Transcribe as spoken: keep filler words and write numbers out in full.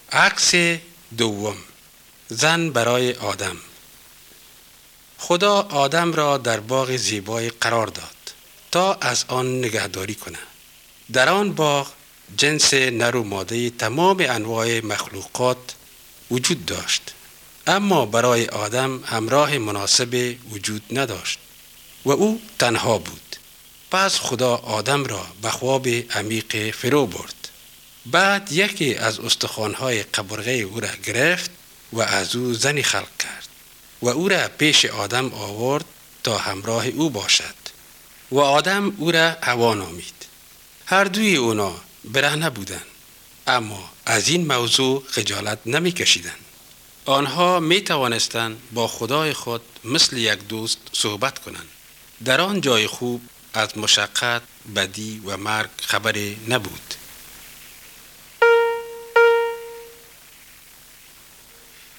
عکس دوم، زن برای آدم. خدا آدم را در باغ زیبای قرار داد تا از آن نگهداری کند. در آن باغ جنس نر و ماده تمام انواع مخلوقات وجود داشت، اما برای آدم همراه مناسب وجود نداشت و او تنها بود. پس خدا آدم را به خواب عمیق فرو برد. بعد یکی از استخوان‌های قبرغه او را گرفت و از او زنی خلق کرد و او را پیش آدم آورد تا همراه او باشد و آدم او را حوا نامید. هر دوی اونا برهنه بودند، اما از این موضوع خجالت نمی کشیدند. آنها می توانستند با خدای خود مثل یک دوست صحبت کنند. در آن جای خوب از مشقت، بدی و مرگ خبری نبود.